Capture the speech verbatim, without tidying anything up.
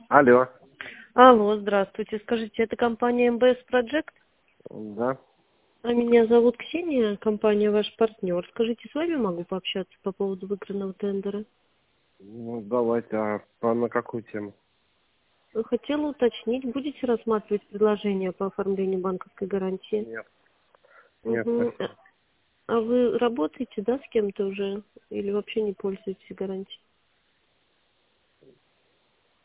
Алло. Алло, здравствуйте. Скажите, это компания эм бэ эс Project? Да. А меня зовут Ксения, компания ваш партнер. Скажите, с вами могу пообщаться по поводу выигранного тендера? Ну, давайте, а по- на какую тему? Хотела уточнить, будете рассматривать предложение по оформлению банковской гарантии? Нет. Нет, Угу. спасибо. А вы работаете, да, с кем-то уже? Или вообще не пользуетесь гарантией?